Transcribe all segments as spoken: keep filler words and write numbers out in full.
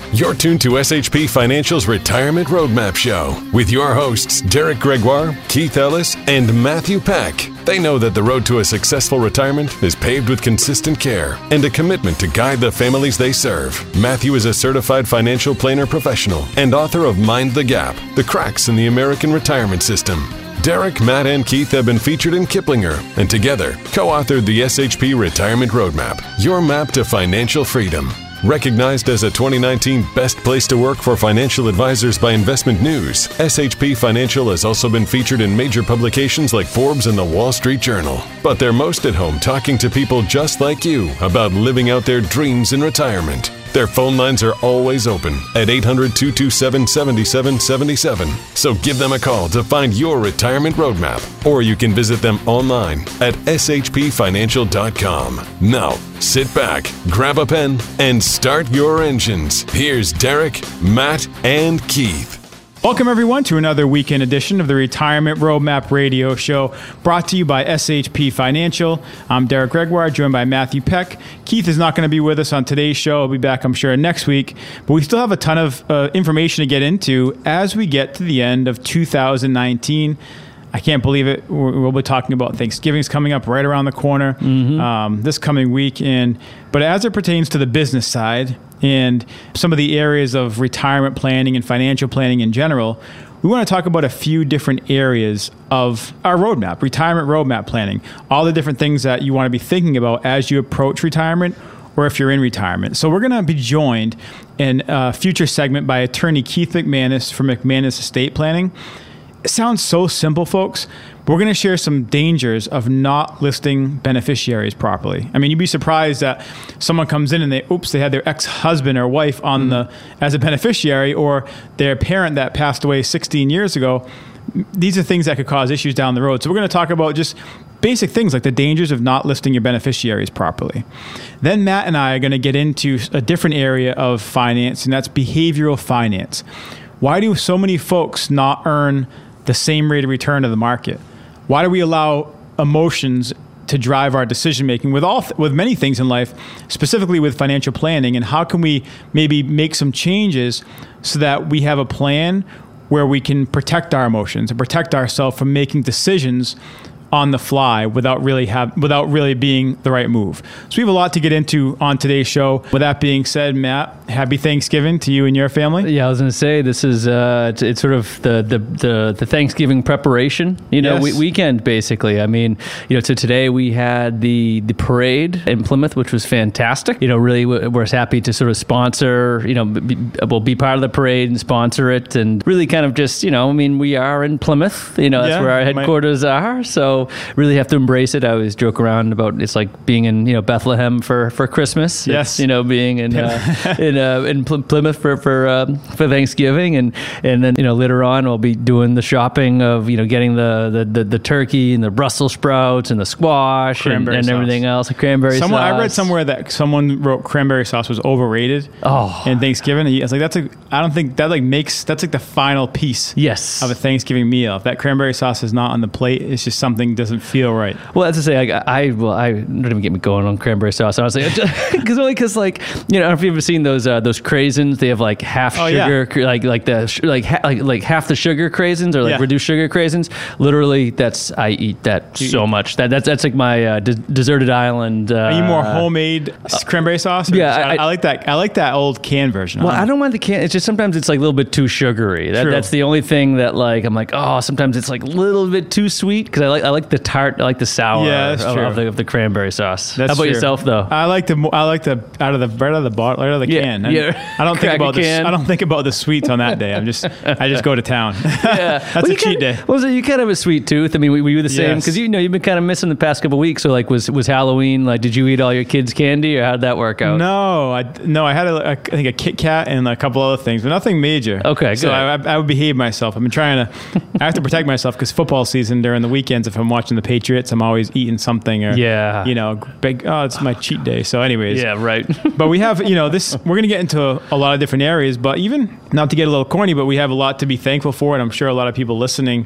You're tuned to S H P Financial's Retirement Roadmap Show with your hosts, Derek Gregoire, Keith Ellis, and Matthew Peck. They know that the road to a successful retirement is paved with consistent care and a commitment to guide the families they serve. Matthew is a certified financial planner professional and author of Mind the Gap, The Cracks in the American Retirement System. Derek, Matt, and Keith have been featured in Kiplinger and together co-authored the S H P Retirement Roadmap, your map to financial freedom. Recognized as a twenty nineteen Best Place to Work for Financial Advisors by Investment News, S H P Financial has also been featured in major publications like Forbes and the Wall Street Journal. But they're most at home talking to people just like you about living out their dreams in retirement. Their phone lines are always open at eight hundred, two two seven, seven seven seven seven. So give them a call to find your retirement roadmap, or you can visit them online at s h p financial dot com. Now, sit back, grab a pen, and start your engines. Here's Derek, Matt, and Keith. Welcome, everyone, to another weekend edition of the Retirement Roadmap Radio Show, brought to you by S H P Financial. I'm Derek Gregoire, joined by Matthew Peck. Keith is not going to be with us on today's show. He'll be back, I'm sure, next week. But we still have a ton of uh, information to get into as we get to the end of two thousand nineteen. I can't believe it. We'll be talking about Thanksgiving's coming up right around the corner mm-hmm. um, this coming week. And but as it pertains to the business side and some of the areas of retirement planning and financial planning in general, we want to talk about a few different areas of our roadmap, retirement roadmap planning, all the different things that you want to be thinking about as you approach retirement or if you're in retirement. So we're going to be joined in a future segment by attorney Keith McManus from McManus Estate Planning. It sounds so simple, folks. But we're going to share some dangers of not listing beneficiaries properly. I mean, you'd be surprised that someone comes in and they, oops, they had their ex-husband or wife on mm-hmm. the as a beneficiary, or their parent that passed away sixteen years ago. These are things that could cause issues down the road. So we're going to talk about just basic things like the dangers of not listing your beneficiaries properly. Then Matt and I are going to get into a different area of finance, and that's behavioral finance. Why do so many folks not earn the same rate of return to the market? Why do we allow emotions to drive our decision-making with all th- with many things in life, specifically with financial planning? And how can we maybe make some changes so that we have a plan where we can protect our emotions and protect ourselves from making decisions on the fly without really have without really being the right move? So we have a lot to get into on today's show. With that being said, Matt, happy Thanksgiving to you and your family. Yeah, I was going to say this is uh, it's, it's sort of the, the the the Thanksgiving preparation, you know, yes. we, weekend basically. I mean, you know, so today we had the the parade in Plymouth, which was fantastic. You know, really we're happy to sort of sponsor, you know, be, we'll be part of the parade and sponsor it, and really kind of just, you know, I mean, we are in Plymouth, you know, that's yeah, where our headquarters my- are, so. Really have to embrace it. I always joke around about it's like being in, you know, Bethlehem for, for Christmas. Yes. It's, you know, being in uh, in uh, in Plymouth for for um, for Thanksgiving, and and then, you know, later on we'll be doing the shopping of, you know, getting the the, the, the turkey and the Brussels sprouts and the squash and, and everything else. The cranberry someone, sauce. I read somewhere that someone wrote cranberry sauce was overrated. Oh, in Thanksgiving. I was like, that's a. I don't think that like makes that's like the final piece. Yes. Of a Thanksgiving meal. If that cranberry sauce is not on the plate, it's just something doesn't feel right. Well, as I say, I, I well, I don't even get me going on cranberry sauce. Honestly, because only because like, you know, I don't know if you've ever seen those uh, those craisins. They have like half oh, sugar, yeah. like like the sh- like, ha- like like half the sugar craisins or like yeah. reduced sugar craisins. Literally, that's I eat that you so eat. much. That that's that's like my uh, de- deserted island. Uh, Are you more homemade uh, cranberry sauce? Yeah, I, I, I like that. I like that old can version. Well, I don't mind the can. It's just sometimes it's like a little bit too sugary. That, that's the only thing that like I'm like, oh, sometimes it's like a little bit too sweet because I like I like the tart, I like the sour. Yeah, that's of, true. Of the, of the cranberry sauce. That's How about true. yourself, though? I like the I like the out of the right out of the bottle, right out of the yeah, can. I, yeah. I don't think about the can. I don't think about the sweets on that day. I'm just I just go to town. Yeah, that's well, a you cheat kinda, day. Well, so you kind of have a sweet tooth. I mean, were you the same? Because yes. you know you've been kind of missing the past couple of weeks. So like, was was Halloween? Like, did you eat all your kids' candy, or how did that work out? No, I no, I had a, a, I think a Kit Kat and a couple other things, but nothing major. Okay, good. So I, I, I would behave myself. I've been trying to. I have to protect myself because football season during the weekends. If I'm watching the Patriots, I'm always eating something or yeah, you know, big. Oh, it's my cheat day. So, anyways, yeah, right. But we have, you know, this. We're gonna get into a lot of different areas, but even not to get a little corny, but we have a lot to be thankful for, and I'm sure a lot of people listening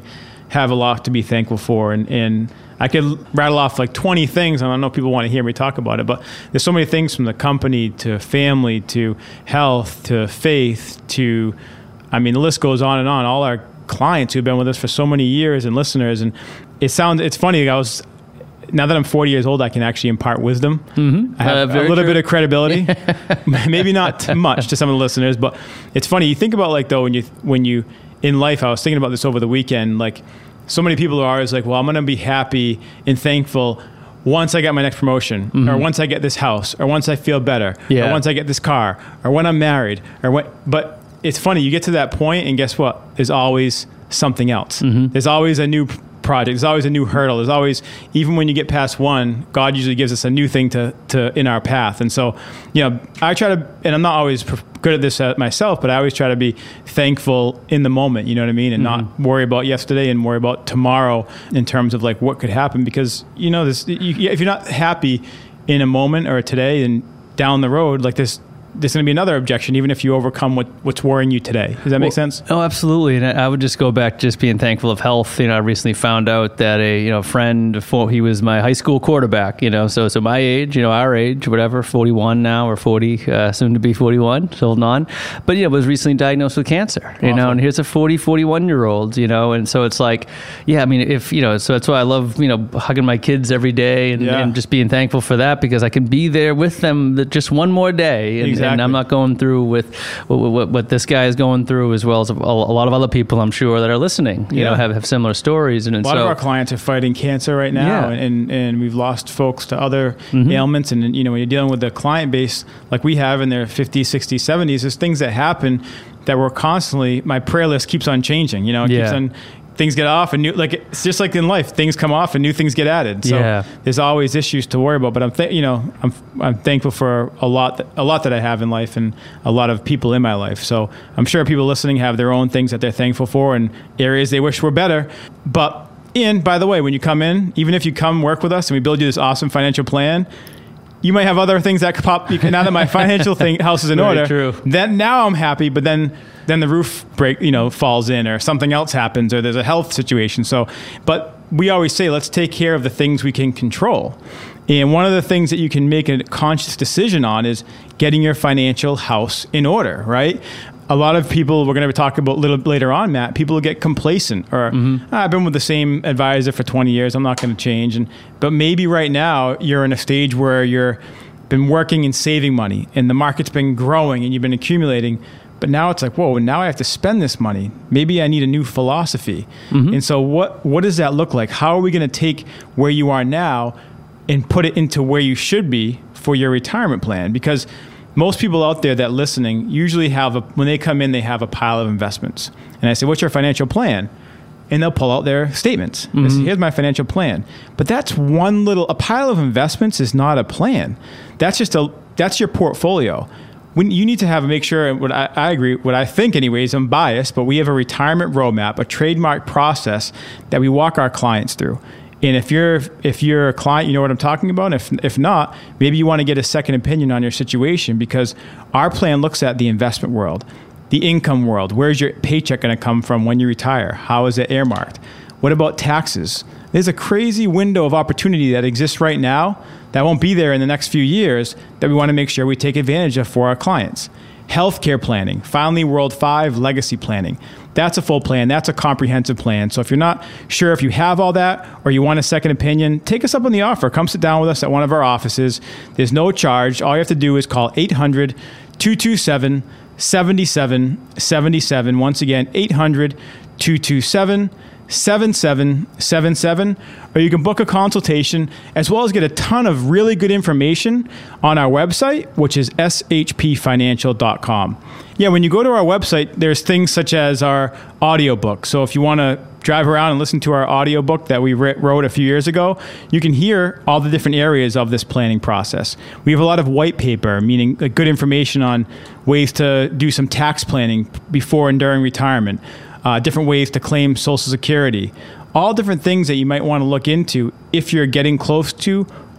have a lot to be thankful for. And, and I could rattle off like twenty things. I don't know if people want to hear me talk about it, but there's so many things, from the company to family to health to faith to, I mean, the list goes on and on. All our clients who've been with us for so many years and listeners. And it sounds, it's funny. I was, now that I'm forty years old, I can actually impart wisdom. Mm-hmm. I have uh, a little true. bit of credibility, maybe not too much to some of the listeners, but it's funny. You think about like though, when you, when you, in life, I was thinking about this over the weekend, like so many people are always like, well, I'm going to be happy and thankful once I get my next promotion, mm-hmm. or once I get this house, or once I feel better, yeah. or once I get this car, or when I'm married, or what, but it's funny, you get to that point and guess what? There's always something else. Mm-hmm. There's always a new project. There's always a new hurdle. There's always, even when you get past one, God usually gives us a new thing to, to in our path. And so, you know, I try to, and I'm not always good at this myself, but I always try to be thankful in the moment, you know what I mean? And mm-hmm. not worry about yesterday and worry about tomorrow in terms of like what could happen. Because, you know, this, you, if you're not happy in a moment or today and down the road, like this, there's going to be another objection, even if you overcome what, what's worrying you today. Does that make well, sense? Oh, absolutely. And I would just go back to just being thankful of health. You know, I recently found out that a you know friend, for, he was my high school quarterback. You know, so so my age, you know, our age, whatever, forty-one now or forty, uh, soon to be forty-one, still on. But you know, was recently diagnosed with cancer. Awesome. You know, and here's a forty, forty-one year old. You know, and so it's like, yeah, I mean, if you know, so that's why I love you know hugging my kids every day and, yeah. and just being thankful for that, because I can be there with them that just one more day, and, exactly. and I'm not going through with what, what, what this guy is going through, as well as a, a lot of other people, I'm sure, that are listening, you yeah. know, have, have similar stories. And, and a lot so, of our clients are fighting cancer right now, yeah. and, and we've lost folks to other mm-hmm. ailments. And, you know, when you're dealing with the client base like we have in their fifties, sixties, seventies, there's things that happen that we're constantly, my prayer list keeps on changing, you know, it yeah. keeps on, things get off and new, like it's just like in life, things come off and new things get added. So yeah. there's always issues to worry about, but I'm, th- you know, I'm, I'm thankful for a lot, that, a lot that I have in life and a lot of people in my life. So I'm sure people listening have their own things that they're thankful for and areas they wish were better. But and by the way, when you come in, even if you come work with us and we build you this awesome financial plan, you might have other things that could pop. You can, now that my financial thing house is in Very order, true. then now I'm happy. But then, then the roof break, you know, falls in, or something else happens, or there's a health situation. So, but we always say, let's take care of the things we can control. And one of the things that you can make a conscious decision on is getting your financial house in order, right? A lot of people, we're going to talk about a little later on, Matt, people get complacent or mm-hmm. ah, I've been with the same advisor for twenty years. I'm not going to change. And, but maybe right now you're in a stage where you're been working and saving money and the market's been growing and you've been accumulating. But now it's like, whoa, now I have to spend this money. Maybe I need a new philosophy. Mm-hmm. And so what, what does that look like? How are we going to take where you are now and put it into where you should be for your retirement plan? Because most people out there that listening usually have, a, when they come in, they have a pile of investments. And I say, what's your financial plan? And they'll pull out their statements. Mm-hmm. Say, here's my financial plan. But that's one little, a pile of investments is not a plan. That's just a, that's your portfolio. When you need to have, make sure, what I, I agree, what I think anyways, I'm biased, but we have a retirement roadmap, a trademark process that we walk our clients through. And if you're if you're a client, you know what I'm talking about. If if not, maybe you want to get a second opinion on your situation, because our plan looks at the investment world, the income world. Where's your paycheck going to come from when you retire? How is it earmarked? What about taxes? There's a crazy window of opportunity that exists right now that won't be there in the next few years that we want to make sure we take advantage of for our clients. Healthcare planning, finally World five legacy planning. That's a full plan. That's a comprehensive plan. So if you're not sure if you have all that or you want a second opinion, take us up on the offer. Come sit down with us at one of our offices. There's no charge. All you have to do is call eight hundred, two two seven, seven seven seven seven. Once again, eight hundred, two two seven, seven seven seven seven. Or you can book a consultation as well as get a ton of really good information on our website, which is s h p financial dot com. Yeah, when you go to our website, there's things such as our audiobook. So if you want to drive around and listen to our audiobook that we wrote a few years ago, you can hear all the different areas of this planning process. We have a lot of white paper, meaning like good information on ways to do some tax planning before and during retirement, uh, different ways to claim Social Security, all different things that you might want to look into if you're getting close to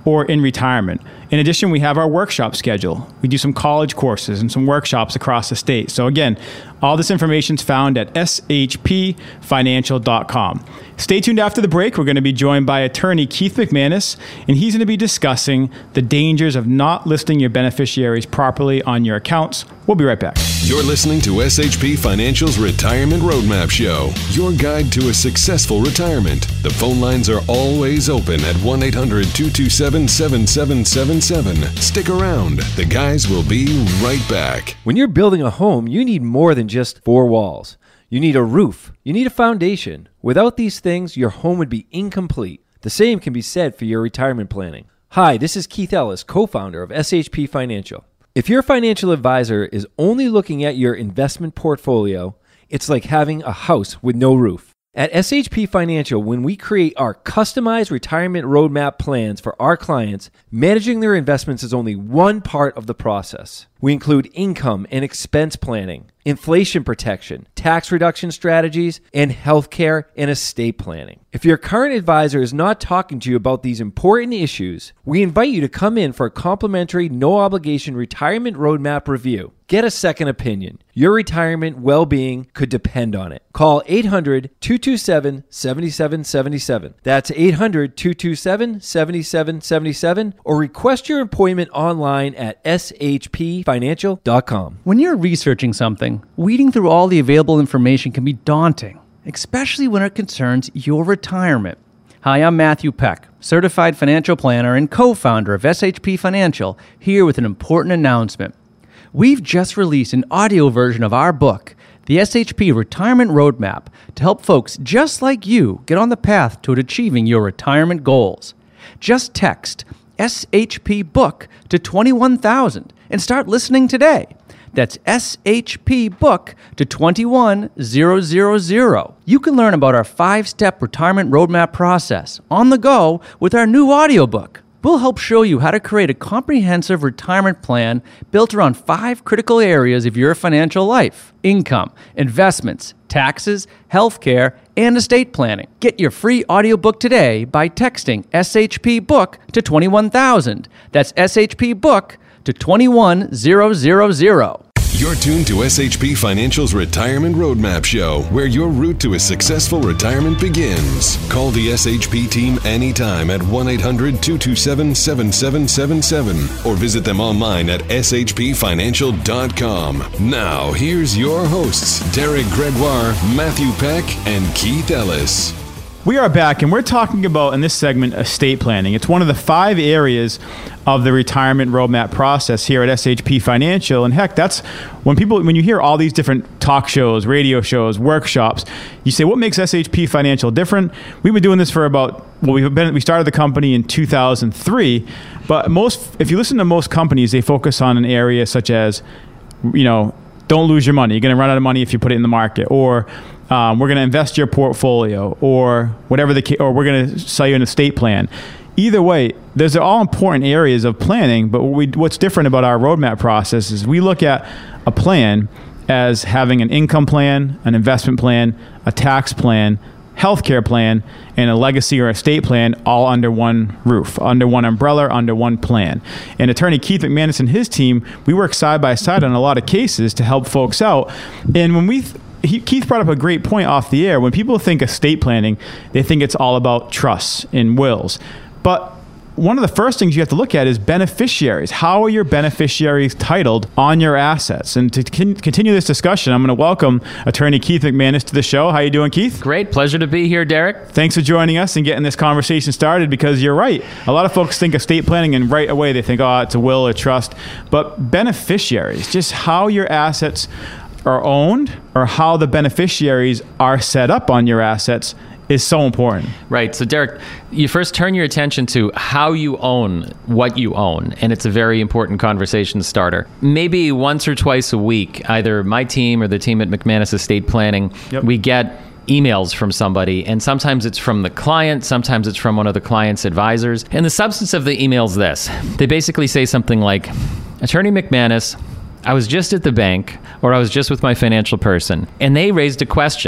or in retirement. In addition, we have our workshop schedule. We do some college courses and some workshops across the state. So again, all this information is found at s h p financial dot com. Stay tuned after the break. We're going to be joined by attorney Keith McManus, and he's going to be discussing the dangers of not listing your beneficiaries properly on your accounts. We'll be right back. You're listening to S H P Financial's Retirement Roadmap Show, your guide to a successful retirement. The phone lines are always open at one eight hundred two two seven seven seven seven seven. Stick around. The guys will be right back. When you're building a home, you need more than just four walls. You need a roof. You need a foundation. Without these things, your home would be incomplete. The same can be said for your retirement planning. Hi, this is Keith Ellis, co-founder of S H P Financial. If your financial advisor is only looking at your investment portfolio, it's like having a house with no roof. At S H P Financial, when we create our customized retirement roadmap plans for our clients, managing their investments is only one part of the process. We include income and expense planning, inflation protection, tax reduction strategies, and healthcare and estate planning. If your current advisor is not talking to you about these important issues, we invite you to come in for a complimentary, no-obligation retirement roadmap review. Get a second opinion. Your retirement well-being could depend on it. Call eight hundred two two seven seven seven seven seven. That's eight hundred two two seven seven seven seven seven, or request your appointment online at s h p financial dot com. When you're researching something, weeding through all the available information can be daunting, especially when it concerns your retirement. Hi, I'm Matthew Peck, certified financial planner and co-founder of S H P Financial, here with an important announcement. We've just released an audio version of our book, the S H P Retirement Roadmap, to help folks just like you get on the path toward achieving your retirement goals. Just text S H P book to twenty-one thousand and start listening today. That's S H P book to twenty-one thousand. You can learn about our five-step retirement roadmap process on the go with our new audiobook. We'll help show you how to create a comprehensive retirement plan built around five critical areas of your financial life: income, investments, taxes, healthcare, and estate planning. Get your free audiobook today by texting S H P book to twenty-one thousand. That's S H P book to twenty-one thousand. You're tuned to S H P Financial's Retirement Roadmap Show, where your route to a successful retirement begins. Call the S H P team anytime at one eight hundred two two seven seven seven seven seven or visit them online at s h p financial dot com. Now, here's your hosts, Derek Gregoire, Matthew Peck, and Keith Ellis. We are back, and we're talking about, in this segment, estate planning. It's one of the five areas of the retirement roadmap process here at S H P Financial. And heck, that's when people, when you hear all these different talk shows, radio shows, workshops, you say, what makes S H P Financial different? We've been doing this for about, well, we've been, we started the company in two thousand three, but most, if you listen to most companies, they focus on an area such as, you know, don't lose your money. You're going to run out of money if you put it in the market, or um, we're going to invest your portfolio, or whatever the case, or we're going to sell you an estate plan. Either way, those are all important areas of planning, but what we, what's different about our roadmap process is we look at a plan as having an income plan, an investment plan, a tax plan, healthcare plan, and a legacy or estate plan, all under one roof, under one umbrella, under one plan. And attorney Keith McManus and his team, we work side by side on a lot of cases to help folks out. And when we th- He, Keith brought up a great point off the air. When people think estate planning, they think it's all about trusts and wills. But one of the first things you have to look at is beneficiaries. How are your beneficiaries titled on your assets? And to con- continue this discussion, I'm going to welcome attorney Keith McManus to the show. How are you doing, Keith? Great. Pleasure to be here, Derek. Thanks for joining us and getting this conversation started, because you're right. A lot of folks think estate planning and right away they think, oh, it's a will or trust. But beneficiaries, just how your assets are owned or how the beneficiaries are set up on your assets, is so important. Right. So, Derek, you first turn your attention to how you own what you own, and it's a very important conversation starter. Maybe once or twice a week, either my team or the team at McManus Estate Planning, yep. we get emails from somebody, and sometimes it's from the client, sometimes it's from one of the client's advisors. And the substance of the email is this. They basically say something like, Attorney McManus, I was just at the bank, or I was just with my financial person, and they raised a question.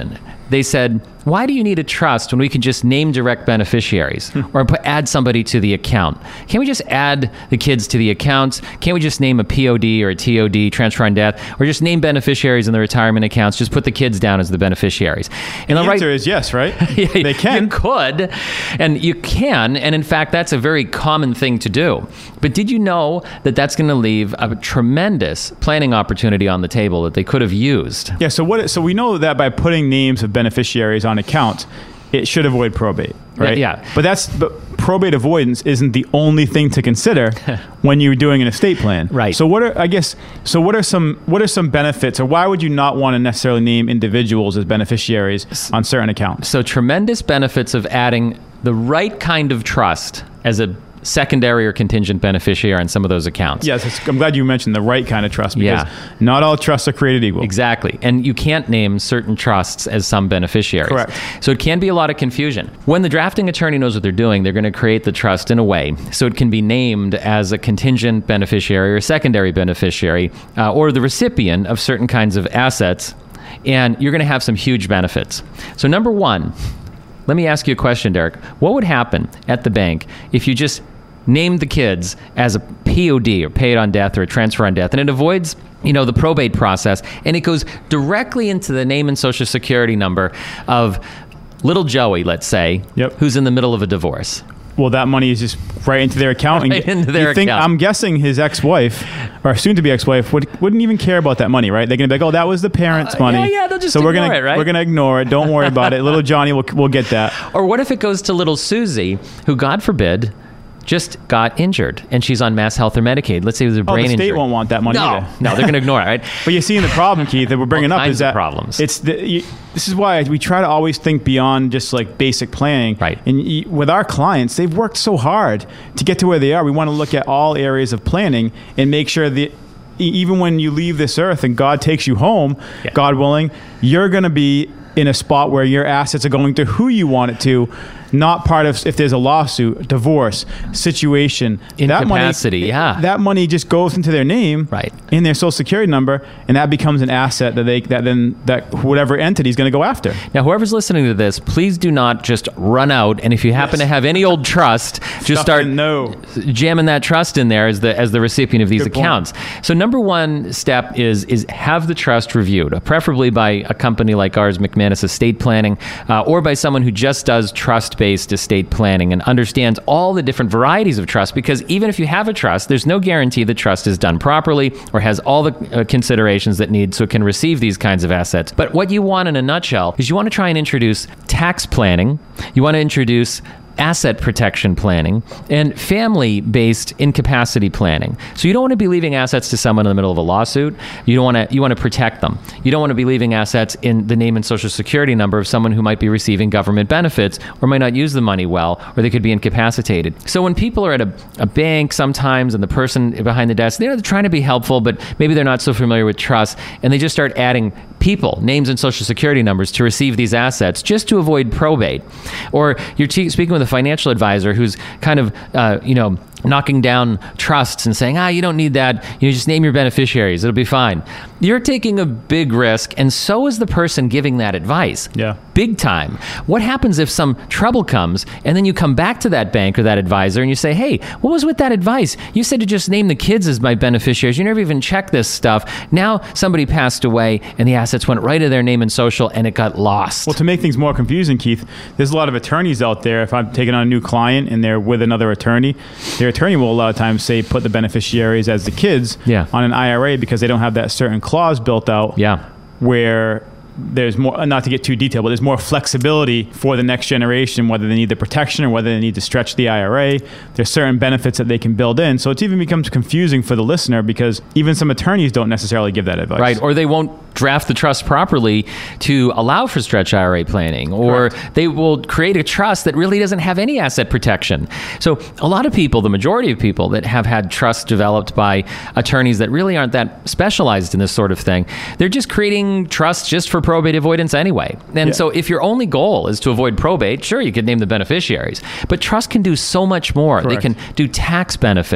they said, why do you need a trust when we can just name direct beneficiaries or put, add somebody to the account? Can't we just add the kids to the accounts? Can't we just name a P O D or a T O D, transfer on death, or just name beneficiaries in the retirement accounts? Just put the kids down as the beneficiaries. And the the answer right, is yes, right? Yeah, they can. You could, and you can, and in fact, that's a very common thing to do. But did you know that that's going to leave a tremendous planning opportunity on the table that they could have used? Yeah, so what? So we know that by putting names of beneficiaries on accounts, it should avoid probate, right? Yeah. yeah. But that's but probate avoidance isn't the only thing to consider when you're doing an estate plan. Right. So what are I guess so what are some what are some benefits, or why would you not want to necessarily name individuals as beneficiaries on certain accounts? So tremendous benefits of adding the right kind of trust as a secondary or contingent beneficiary on some of those accounts. Yes, I'm glad you mentioned the right kind of trust, because Yeah. not all trusts are created equal. Exactly. And you can't name certain trusts as some beneficiaries. Correct. So it can be a lot of confusion. When the drafting attorney knows what they're doing, they're going to create the trust in a way so it can be named as a contingent beneficiary or secondary beneficiary uh, or the recipient of certain kinds of assets. And you're going to have some huge benefits. So number one, let me ask you a question, Derek. What would happen at the bank if you just named the kids as a P O D, or paid on death, or a transfer on death, and it avoids, you know, the probate process, and it goes directly into the name and social security number of little Joey, let's say, Yep. who's in the middle of a divorce? Well, that money is just right into their account. and Right into their you think, account. I'm guessing his ex-wife, or soon-to-be ex-wife, would, wouldn't even care about that money, right? They're going to be like, oh, that was the parents' Uh, money. yeah, yeah, they'll just so we're ignore gonna, it, right? We're going to ignore it. Don't worry about it. Little Johnny will, will get that. Or what if it goes to little Susie, who, God forbid, just got injured, and she's on Mass Health or Medicaid? Let's say it was a Oh, brain the state injury. won't want that money no, either. no, they're going to ignore it, right? But you're seeing the problem, Keith, that we're bringing All up kinds is of that problems. It's the, you, this is why we try to always think beyond just like basic planning. Right. And you, with our clients, they've worked so hard to get to where they are. We want to look at all areas of planning and make sure that e- even when you leave this earth and God takes you home, Yeah. God willing, you're going to be in a spot where your assets are going to who you want it to, not part of, if there's a lawsuit, divorce, situation. Incapacity, that money, yeah. That money just goes into their name, Right. in their social security number, and that becomes an asset that they, that then, that whatever entity is going to go after. Now, whoever's listening to this, please do not just run out, and if you happen Yes. to have any old trust, just Stuff start in- no. jamming that trust in there as the as the recipient of these Good point. accounts. So number one step is is have the trust reviewed, uh, preferably by a company like ours, McManus Estate Planning, uh, or by someone who just does trust-based estate planning and understands all the different varieties of trust, because even if you have a trust, there's no guarantee the trust is done properly or has all the uh, considerations that need so it can receive these kinds of assets. But what you want in a nutshell is you want to try and introduce tax planning. You want to introduce asset protection planning and family-based incapacity planning. So you don't want to be leaving assets to someone in the middle of a lawsuit. You don't want to you want to protect them. You don't want to be leaving assets in the name and social security number of someone who might be receiving government benefits or might not use the money well, or they could be incapacitated. So when people are at a, a bank sometimes and the person behind the desk, they're trying to be helpful, but maybe they're not so familiar with trust, and they just start adding people, names and social security numbers to receive these assets just to avoid probate. Or you're t- speaking with a financial advisor who's kind of, uh, you know, knocking down trusts and saying, ah, you don't need that. You just name your beneficiaries. It'll be fine. You're taking a big risk, and so is the person giving that advice. Yeah. Big time. What happens if some trouble comes and then you come back to that bank or that advisor and you say, hey, what was with that advice? You said to just name the kids as my beneficiaries. You never even checked this stuff. Now somebody passed away and the assets went right to their name and social, and it got lost. Well, to make things more confusing, Keith, there's a lot of attorneys out there. If I'm taking on a new client and they're with another attorney, their attorney will a lot of times say put the beneficiaries as the kids Yeah. on an I R A because they don't have that certain clause built out. Yeah. Where there's more, not to get too detailed, but there's more flexibility for the next generation, whether they need the protection or whether they need to stretch the I R A. There's certain benefits that they can build in. So it even becomes confusing for the listener because even some attorneys don't necessarily give that advice. Right, or they won't draft the trust properly to allow for stretch I R A planning, or Correct. they will create a trust that really doesn't have any asset protection. So a lot of people, the majority of people that have had trusts developed by attorneys that really aren't that specialized in this sort of thing, they're just creating trusts just for probate avoidance anyway. And Yeah. so if your only goal is to avoid probate, sure, you could name the beneficiaries, but trust can do so much more. Correct. They can do tax benefits,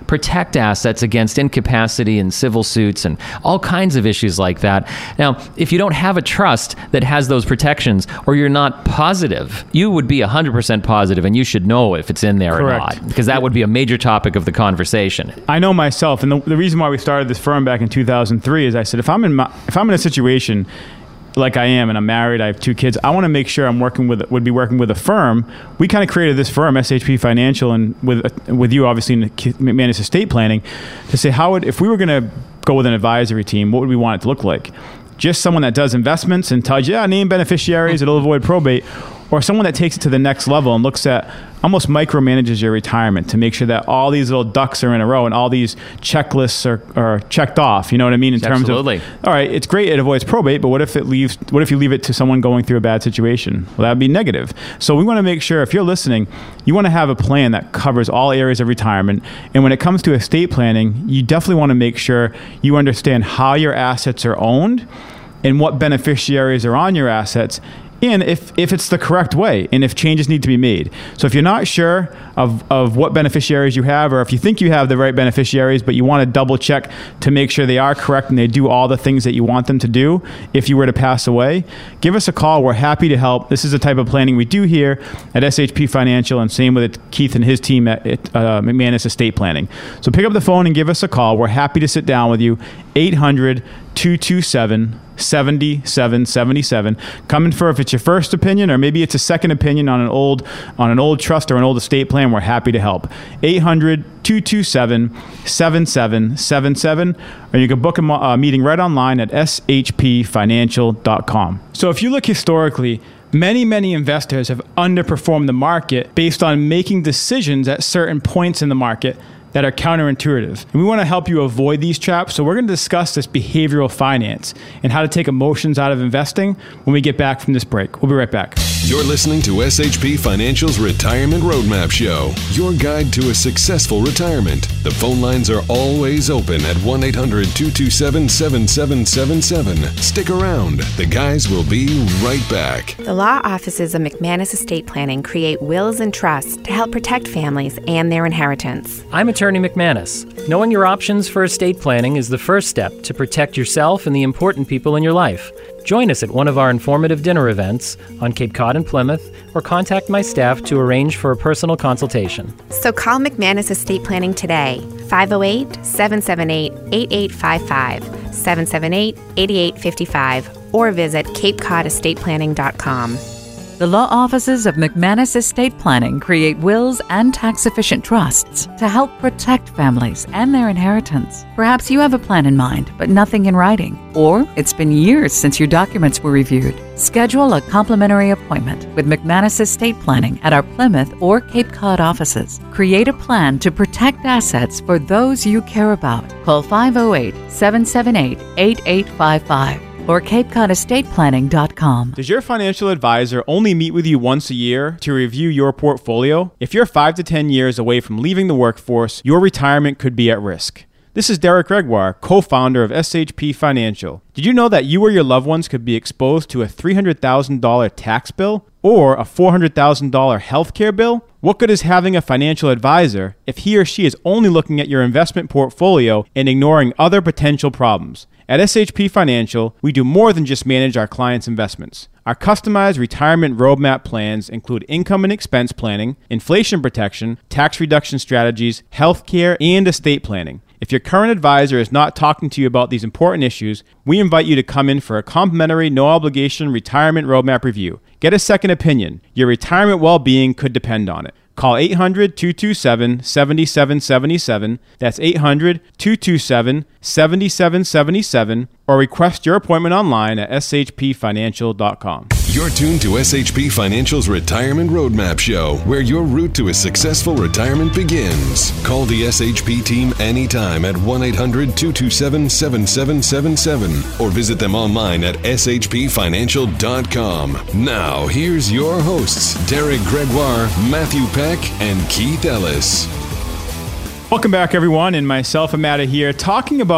protect assets against incapacity and civil suits and all kinds of issues like that. Now, if you don't have a trust that has those protections, or you're not positive, you would be one hundred percent positive, and you should know if it's in there Correct. or not, because that would be a major topic of the conversation. I know myself, and the, the reason why we started this firm back in two thousand three is I said, if I'm in my, if I'm in a situation like I am, and I'm married, I have two kids, I want to make sure I'm working with, would be working with a firm. We kind of created this firm, S H P Financial, and with with you, obviously, in McManus Estate Planning, to say, how would, if we were going to go with an advisory team, what would we want it to look like? Just someone that does investments and tells you, yeah, name beneficiaries, it'll avoid probate, or someone that takes it to the next level and looks at, almost micromanages your retirement to make sure that all these little ducks are in a row and all these checklists are, are checked off. You know what I mean? In terms Absolutely. of, all right, it's great, it avoids probate, but what if it leaves? What if you leave it to someone going through a bad situation? Well, that would be negative. So we want to make sure, if you're listening, you want to have a plan that covers all areas of retirement. And when it comes to estate planning, you definitely want to make sure you understand how your assets are owned and what beneficiaries are on your assets, and if, if it's the correct way, and if changes need to be made. So if you're not sure of, of what beneficiaries you have, or if you think you have the right beneficiaries, but you want to double check to make sure they are correct and they do all the things that you want them to do if you were to pass away, give us a call. We're happy to help. This is the type of planning we do here at S H P Financial, and same with Keith and his team at, at uh, McManus Estate Planning. So pick up the phone and give us a call. We're happy to sit down with you. eight hundred, two two seven, seven seven seven seven. Coming for, if it's your first opinion, or maybe it's a second opinion on an old on an old trust or an old estate plan, we're happy to help. eight hundred, two two seven, seven seven seven seven, or you can book a uh, meeting right online at s h p financial dot com. So if you look historically, many, many investors have underperformed the market based on making decisions at certain points in the market that are counterintuitive. And we want to help you avoid these traps. So we're going to discuss this behavioral finance and how to take emotions out of investing when we get back from this break. We'll be right back. You're listening to S H P Financial's Retirement Roadmap Show, your guide to a successful retirement. The phone lines are always open at one eight hundred, two two seven, seven seven seven seven. Stick around. The guys will be right back. The law offices of McManus Estate Planning create wills and trusts to help protect families and their inheritance. I'm Attorney McManus. Knowing your options for estate planning is the first step to protect yourself and the important people in your life. Join us at one of our informative dinner events on Cape Cod and Plymouth, or contact my staff to arrange for a personal consultation. So call McManus Estate Planning today, five oh eight, seven seven eight, eight eight five five, seven seven eight, eight eight five five, or visit cape cod estate planning dot com. The law offices of McManus Estate Planning create wills and tax-efficient trusts to help protect families and their inheritance. Perhaps you have a plan in mind, but nothing in writing. Or it's been years since your documents were reviewed. Schedule a complimentary appointment with McManus Estate Planning at our Plymouth or Cape Cod offices. Create a plan to protect assets for those you care about. Call five oh eight, seven seven eight, eight eight five five. or cape cod estate planning dot com. Does your financial advisor only meet with you once a year to review your portfolio? If you're five to ten years away from leaving the workforce, your retirement could be at risk. This is Derek Gregoire, co-founder of S H P Financial. Did you know that you or your loved ones could be exposed to a three hundred thousand dollars tax bill or a four hundred thousand dollars health care bill? What good is having a financial advisor if he or she is only looking at your investment portfolio and ignoring other potential problems? At S H P Financial, we do more than just manage our clients' investments. Our customized retirement roadmap plans include income and expense planning, inflation protection, tax reduction strategies, healthcare, and estate planning. If your current advisor is not talking to you about these important issues, we invite you to come in for a complimentary, no-obligation retirement roadmap review. Get a second opinion. Your retirement well-being could depend on it. Call eight hundred, two two seven, seven seven seven seven. That's eight hundred, two two seven, seven seven seven seven. Or request your appointment online at s h p financial dot com. You're tuned to S H P Financial's Retirement Roadmap Show, where your route to a successful retirement begins. Call the S H P team anytime at one eight hundred, two two seven, seven seven seven seven or visit them online at s h p financial dot com. Now, here's your hosts, Derek Gregoire, Matthew Peck, and Keith Ellis. Welcome back, everyone, and myself, Amata, here, talking about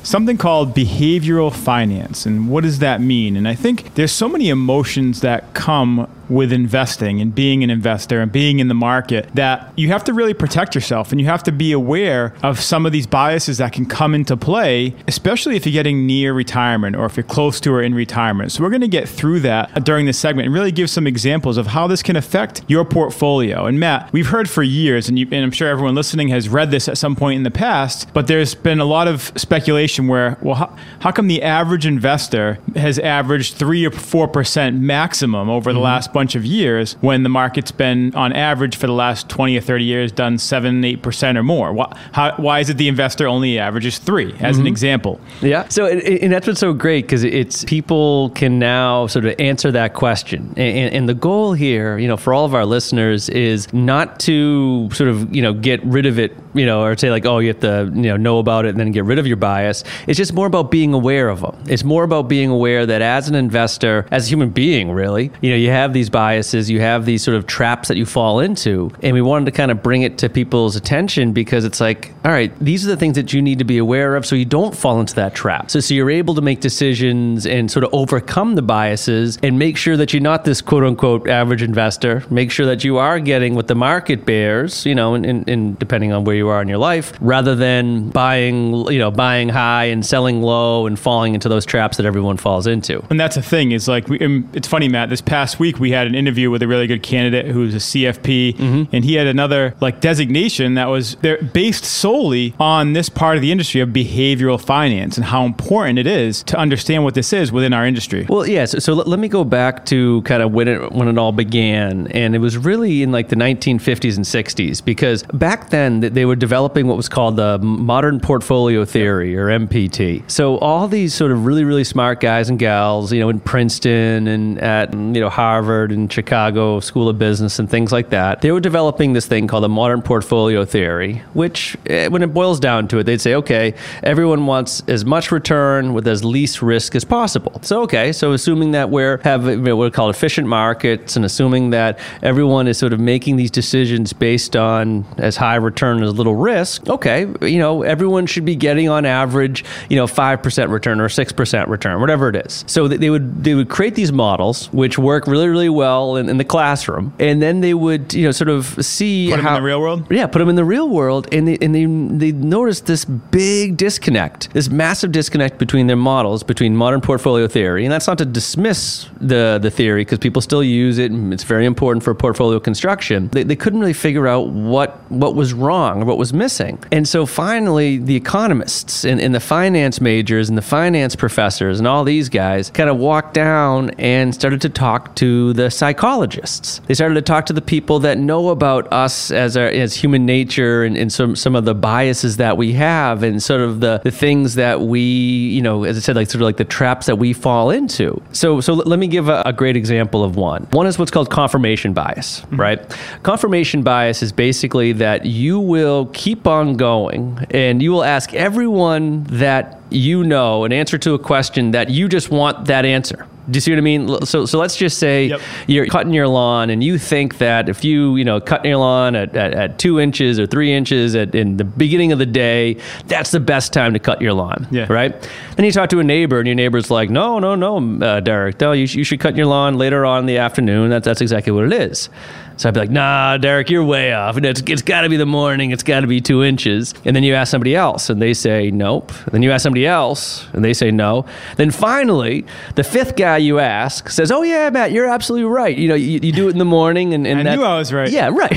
something called behavioral finance. And what does that mean? And I think there's so many emotions that come with investing and being an investor and being in the market that you have to really protect yourself, and you have to be aware of some of these biases that can come into play, especially if you're getting near retirement or if you're close to or in retirement. So we're going to get through that during this segment and really give some examples of how this can affect your portfolio. And Matt, we've heard for years, and, you, and I'm sure everyone listening has read this at some point in the past, but there's been a lot of speculation where, well, how, how come the average investor has averaged three or four percent maximum over the mm-hmm. last bunch of years when the market's been on average for the last twenty or thirty years done seven, eight percent or more? Why, how, why is it the investor only averages three as mm-hmm. an example? Yeah. So, and that's what's so great, because it's people can now sort of answer that question. And, and the goal here, you know, for all of our listeners is not to sort of, you know, get rid of it, you know, or say like, oh, you have to, you know, know about it and then get rid of your bias. It's just more about being aware of them. It's more about being aware that as an investor, as a human being, really, you know, you have these biases, you have these sort of traps that you fall into. And we wanted to kind of bring it to people's attention because it's like, all right, these are the things that you need to be aware of so you don't fall into that trap. So, so you're able to make decisions and sort of overcome the biases and make sure that you're not this quote unquote average investor. Make sure that you are getting what the market bears, you know, and, and, and depending on where you are in your life, rather than buying, you know, buying high and selling low and falling into those traps that everyone falls into. And that's the thing is like, we, it's funny, Matt, this past week we had an interview with a really good candidate who's a C F P, mm-hmm. and he had another like designation that was they're based solely on this part of the industry of behavioral finance and how important it is to understand what this is within our industry. Well, yeah. So, so let, let me go back to kind of when it when it all began, and it was really in like the nineteen fifties and sixties, because back then they were developing what was called the modern portfolio theory, or M P T. So all these sort of really really smart guys and gals, you know, in Princeton and at you know Harvard and Chicago School of Business and things like that, they were developing this thing called the modern portfolio theory, which when it boils down to it, they'd say, okay, everyone wants as much return with as least risk as possible. So, okay, so assuming that we're have what we call efficient markets, and assuming that everyone is sort of making these decisions based on as high return as little risk, okay, you know, everyone should be getting on average, you know, five percent return or six percent return, whatever it is. So they would they would create these models which work really, really well in, in the classroom, and then they would, you know, sort of see put them how, in the real world. Yeah, put them in the real world, and they and they they noticed this big disconnect, this massive disconnect between their models, between modern portfolio theory, and that's not to dismiss the the theory because people still use it, and it's very important for portfolio construction. They they couldn't really figure out what what was wrong or what was missing, and so finally the economists and, and the finance majors and the finance professors and all these guys kind of walked down and started to talk to the psychologists. They started to talk to the people that know about us as our, as human nature and, and some some of the biases that we have and sort of the, the things that we, you know, as I said, like sort of like the traps that we fall into. So so let me give a, a great example of one. One is what's called confirmation bias, mm-hmm. right? Confirmation bias is basically that you will keep on going and you will ask everyone that you know an answer to a question that you just want that answer. Do you see what I mean? So so let's just say yep. you're cutting your lawn and you think that if you, you know, cut your lawn at, at, at two inches or three inches at, in the beginning of the day, that's the best time to cut your lawn, yeah. right? Then you talk to a neighbor and your neighbor's like, no, no, no, uh, Derek, no, you, sh- you should cut your lawn later on in the afternoon. That's, that's exactly what it is. So I'd be like, nah, Derek, you're way off. It's, it's got to be the morning. It's got to be two inches. And then you ask somebody else, and they say nope. Then you ask somebody else, and they say no. Then finally, the fifth guy you ask says, oh, yeah, Matt, you're absolutely right. You know, you, you do it in the morning. And, and I that, knew I was right. Yeah, right.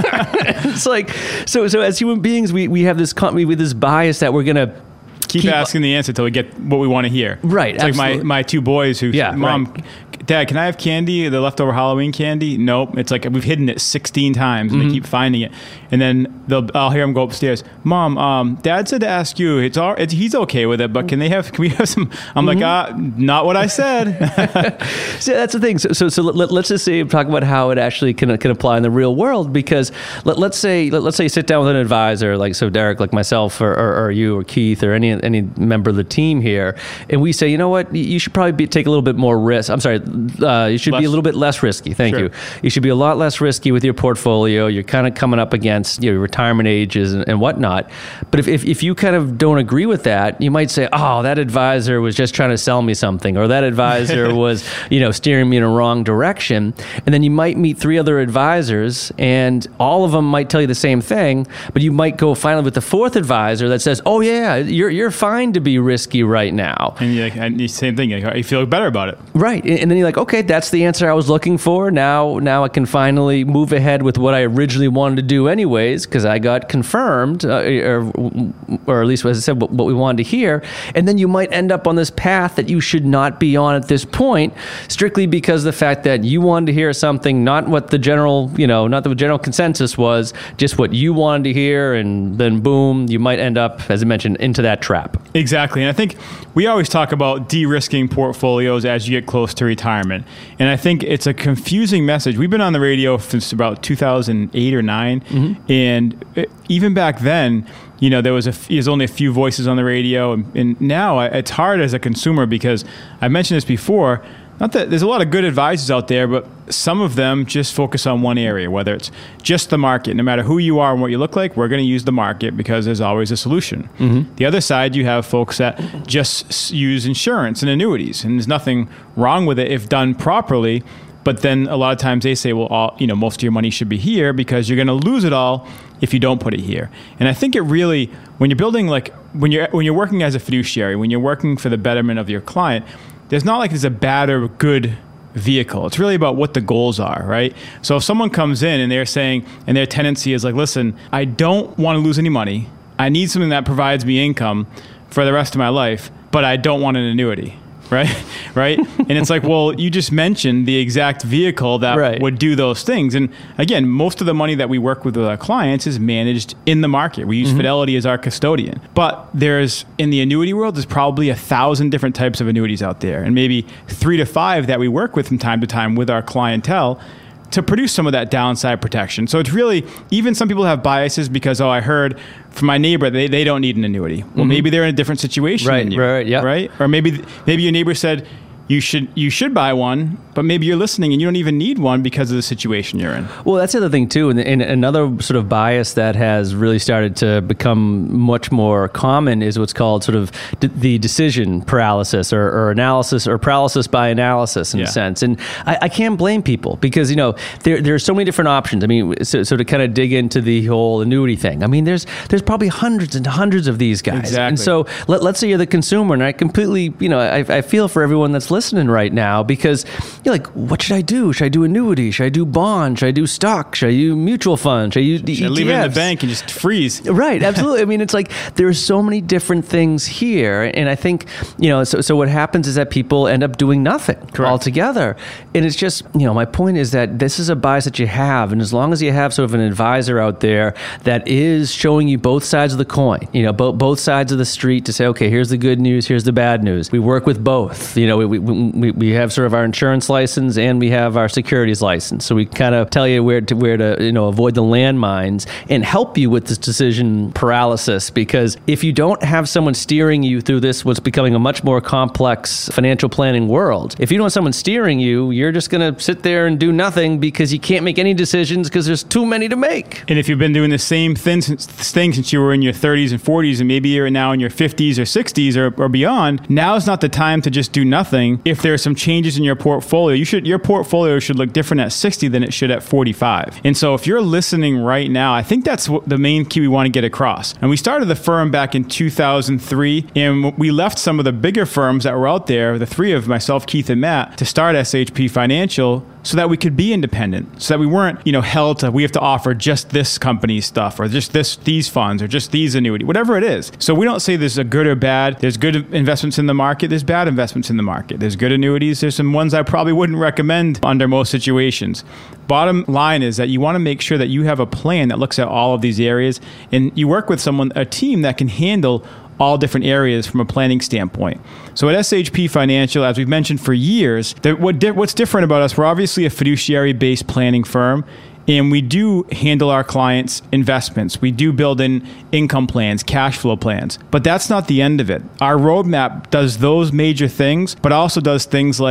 It's like, so so as human beings, we, we have this we have this bias that we're going to Keep, keep asking the answer until we get what we want to hear. Right. It's absolutely. like my, my two boys who, yeah, Mom, right. Dad, can I have candy, the leftover Halloween candy? Nope. It's like we've hidden it sixteen times and mm-hmm. they keep finding it. And then they'll, I'll hear them go upstairs. Mom, um, Dad said to ask you. It's all. It's, he's okay with it, but can they have? Can we have some? I'm mm-hmm. like, ah, not what I said. So that's the thing. So so, so let, let's just say talk about how it actually can can apply in the real world. Because let, let's say let, let's say you sit down with an advisor, like so Derek, like myself, or, or, or you, or Keith, or any any member of the team here, and we say, you know what, you should probably be, take a little bit more risk. I'm sorry, uh, you should less. be a little bit less risky. Thank Sure. you. You should be a lot less risky with your portfolio. You're kind of coming up against your retirement ages and, and whatnot. But if, if, if you kind of don't agree with that, you might say, oh, that advisor was just trying to sell me something, or that advisor was, you know, steering me in a wrong direction. And then you might meet three other advisors, and all of them might tell you the same thing, but you might go finally with the fourth advisor that says, oh yeah, you're you're fine to be risky right now. And you're like, and the same thing, you feel better about it. Right. And then you're like, okay, that's the answer I was looking for. Now now I can finally move ahead with what I originally wanted to do anyways, because I got confirmed, uh, or, or at least, as I said, what, what we wanted to hear. And then you might end up on this path that you should not be on at this point, strictly because of the fact that you wanted to hear something, not what the general, you know, not the general consensus was, just what you wanted to hear, and then boom, you might end up, as I mentioned, into that trap. Exactly. And I think we always talk about de-risking portfolios as you get close to retirement. And I think it's a confusing message. We've been on the radio since about two thousand eight or nine. Mm-hmm. And even back then, you know, there was a, there's only a few voices on the radio. And, and now it's hard as a consumer, because I mentioned this before. Not that there's a lot of good advisors out there, but some of them just focus on one area, whether it's just the market. No matter who you are and what you look like, we're going to use the market because there's always a solution. Mm-hmm. The other side, you have folks that just use insurance and annuities, and there's nothing wrong with it if done properly. But then a lot of times they say, well, all, you know, most of your money should be here because you're going to lose it all if you don't put it here. And I think it really, when you're building, like when you're when you're working as a fiduciary, when you're working for the betterment of your client, there's not like there's a bad or good vehicle. It's really about what the goals are, right? So if someone comes in and they're saying, and their tendency is like, listen, I don't want to lose any money. I need something that provides me income for the rest of my life, but I don't want an annuity. Right? Right? And it's like, well, you just mentioned the exact vehicle that right. would do those things. And again, most of the money that we work with with our clients is managed in the market. We use mm-hmm. Fidelity as our custodian. But there's, in the annuity world, there's probably a thousand different types of annuities out there, and maybe three to five that we work with from time to time with our clientele to produce some of that downside protection. So it's really, even some people have biases because, oh, I heard from my neighbor, they, they don't need an annuity. Well, mm-hmm. maybe they're in a different situation right, than you. Right, yeah. Right? Or maybe maybe your neighbor said, you should you should buy one, but maybe you're listening and you don't even need one because of the situation you're in. Well, that's the other thing too, and, and another sort of bias that has really started to become much more common is what's called sort of d- the decision paralysis, or, or analysis, or paralysis by analysis in yeah. a sense. And I, I can't blame people, because, you know, there there are so many different options. I mean, so, so to kind of dig into the whole annuity thing, I mean, there's there's probably hundreds and hundreds of these guys. Exactly. And so let, let's say you're the consumer, and I completely, you know, I, I feel for everyone that's listening listening right now, because you're like, what should I do? Should I do annuity? Should I do bond? Should I do stock? Should I do mutual fund? Should I use the should E T Fs? I leave it in the bank and just freeze? Right, absolutely. I mean, it's like there are so many different things here, and I think, you know, so so what happens is that people end up doing nothing Correct. altogether, and it's just, you know, my point is that this is a bias that you have, and as long as you have sort of an advisor out there that is showing you both sides of the coin, you know, both both sides of the street, to say, okay, here's the good news, here's the bad news. We work with both. You know, we we we, we have sort of our insurance license and we have our securities license, so we kind of tell you where to where to you know avoid the landmines and help you with this decision paralysis. Because if you don't have someone steering you through this, what's becoming a much more complex financial planning world, if you don't have someone steering you, you're just going to sit there and do nothing because you can't make any decisions because there's too many to make. And if you've been doing the same thing since, thing since you were in your thirties and forties, and maybe you're now in your fifties or sixties or, or beyond, now's not the time to just do nothing. If there are some changes in your portfolio, you should your portfolio should look different at sixty than it should at forty-five. And so if you're listening right now, I think that's what the main key we want to get across. And we started the firm back in two thousand three, and we left some of the bigger firms that were out there, the three of myself, Keith, and Matt, to start S H P Financial, so that we could be independent, so that we weren't, you know, held to, we have to offer just this company's stuff, or just this, these funds, or just these annuity, whatever it is. So we don't say there's a good or bad. There's good investments in the market. There's bad investments in the market. There's good annuities. There's some ones I probably wouldn't recommend under most situations. Bottom line is that you want to make sure that you have a plan that looks at all of these areas, and you work with someone, a team that can handle all different areas from a planning standpoint. So at S H P Financial, as we've mentioned for years, that what di- what's different about us, we're obviously a fiduciary-based planning firm, and we do handle our clients' investments. We do build in income plans, cash flow plans, but that's not the end of it. Our roadmap does those major things, but also does things like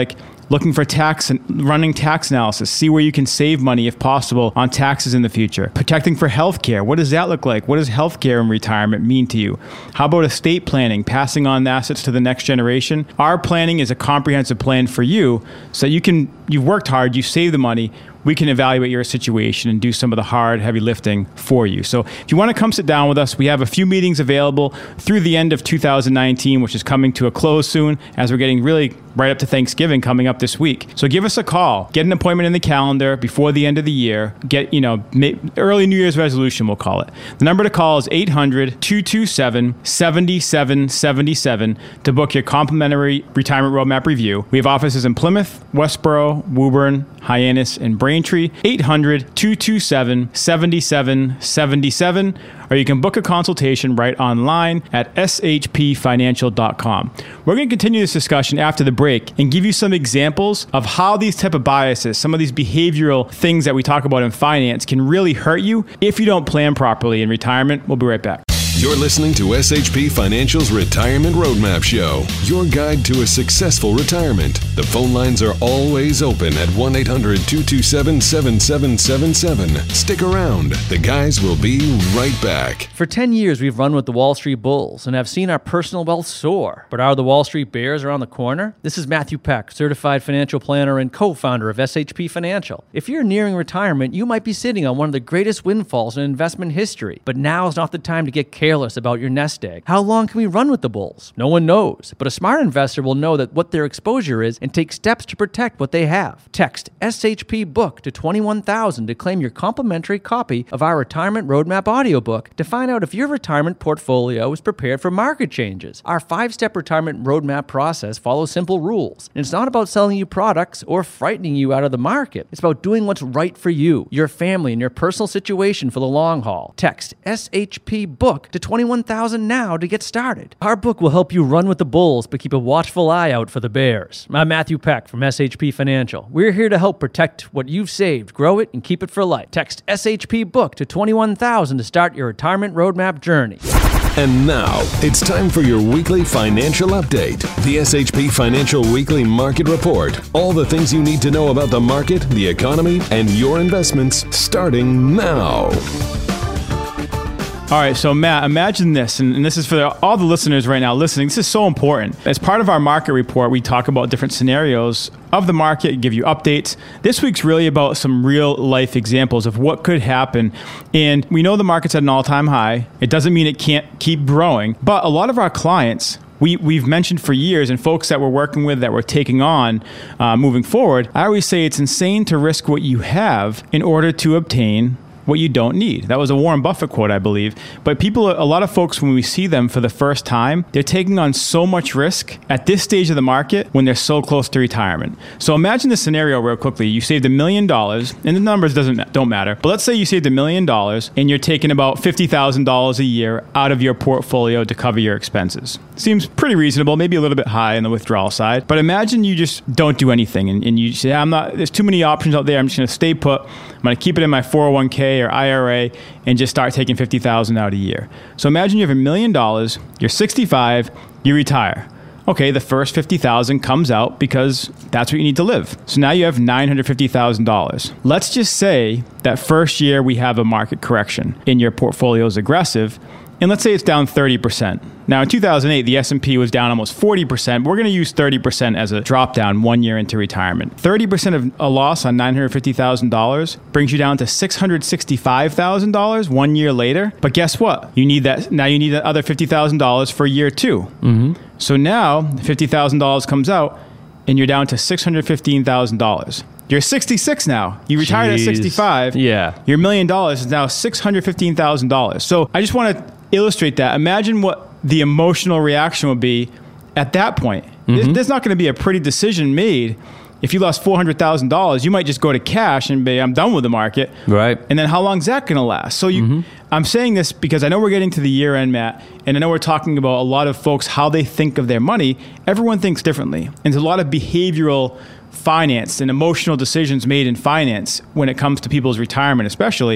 looking for tax and running tax analysis, see where you can save money if possible on taxes in the future. Protecting for healthcare. What does that look like? What does healthcare in retirement mean to you? How about estate planning, passing on assets to the next generation? Our planning is a comprehensive plan for you so you can, you've worked hard, you save the money. We can evaluate your situation and do some of the hard, heavy lifting for you. So if you want to come sit down with us, we have a few meetings available through the end of two thousand nineteen, which is coming to a close soon as we're getting really right up to Thanksgiving coming up this week. So give us a call. Get an appointment in the calendar before the end of the year. Get, you know, early New Year's resolution, we'll call it. The number to call is eight hundred, two two seven, seven seven seven seven to book your complimentary retirement roadmap review. We have offices in Plymouth, Westboro, Woburn, Hyannis, and Braintree. eight hundred, two two seven, seven seven seven seven, or you can book a consultation right online at s h p financial dot com. We're going to continue this discussion after the break and give you some examples of how these type of biases, some of these behavioral things that we talk about in finance, can really hurt you if you don't plan properly in retirement. We'll be right back. You're listening to S H P Financial's Retirement Roadmap Show, your guide to a successful retirement. The phone lines are always open at one eight hundred, two two seven, seven seven seven seven. Stick around. The guys will be right back. For ten years, we've run with the Wall Street Bulls and have seen our personal wealth soar. But are the Wall Street Bears around the corner? This is Matthew Peck, certified financial planner and co-founder of S H P Financial. If you're nearing retirement, you might be sitting on one of the greatest windfalls in investment history. But now is not the time to get careless about your nest egg. How long can we run with the bulls? No one knows, but a smart investor will know that what their exposure is and take steps to protect what they have. Text S H P book to twenty-one thousand to claim your complimentary copy of our Retirement Roadmap audiobook to find out if your retirement portfolio is prepared for market changes. Our five-step retirement roadmap process follows simple rules, and it's not about selling you products or frightening you out of the market. It's about doing what's right for you, your family, and your personal situation for the long haul. Text S H P book to twenty-one thousand now to get started. Our book will help you run with the bulls, but keep a watchful eye out for the bears. I'm Matthew Peck from S H P Financial. We're here to help protect what you've saved, grow it, and keep it for life. Text S H P book to twenty-one thousand to start your retirement roadmap journey. And now, it's time for your weekly financial update. The S H P Financial Weekly Market Report. All the things you need to know about the market, the economy, and your investments starting now. All right, so Matt, imagine this, and, and this is for the, all the listeners right now listening. This is so important. As part of our market report, we talk about different scenarios of the market, give you updates. This week's really about some real life examples of what could happen. And we know the market's at an all-time high. It doesn't mean it can't keep growing, but a lot of our clients, We, we've mentioned for years, and folks that we're working with, that we're taking on uh, moving forward, I always say it's insane to risk what you have in order to obtain what you don't need. That was a Warren Buffett quote, I believe. But people, a lot of folks, when we see them for the first time, they're taking on so much risk at this stage of the market when they're so close to retirement. So imagine this scenario real quickly. You saved a million dollars, and the numbers doesn't don't matter. But let's say you saved a million dollars, and you're taking about fifty thousand dollars a year out of your portfolio to cover your expenses. Seems pretty reasonable, maybe a little bit high on the withdrawal side. But imagine you just don't do anything, and, and you say, I'm not. There's too many options out there. I'm just going to stay put. I'm going to keep it in my four oh one k or I R A and just start taking fifty thousand dollars out a year. So imagine you have a million dollars, you're sixty-five, you retire. Okay, the first fifty thousand dollars comes out because that's what you need to live. So now you have nine hundred fifty thousand dollars. Let's just say that first year we have a market correction and your portfolio is aggressive, and let's say it's down thirty percent. Now, in two thousand eight, the S and P was down almost forty percent. We're going to use thirty percent as a drop down one year into retirement. thirty percent of a loss on nine hundred fifty thousand dollars brings you down to six hundred sixty-five thousand dollars one year later. But guess what? You need that. Now you need that other fifty thousand dollars for year two. Mm-hmm. So now fifty thousand dollars comes out and you're down to six hundred fifteen thousand dollars. You're sixty-six now. You retired Jeez. At sixty-five. Yeah. Your million dollars is now six hundred fifteen thousand dollars. So I just want to illustrate that. Imagine what the emotional reaction would be at that point. Mm-hmm. There's, there's not going to be a pretty decision made. If you lost four hundred thousand dollars, you might just go to cash and be, I'm done with the market. Right. And then how long is that going to last? So you, mm-hmm. I'm saying this because I know we're getting to the year end, Matt, and I know we're talking about a lot of folks, how they think of their money. Everyone thinks differently. And there's a lot of behavioral finance and emotional decisions made in finance when it comes to people's retirement especially.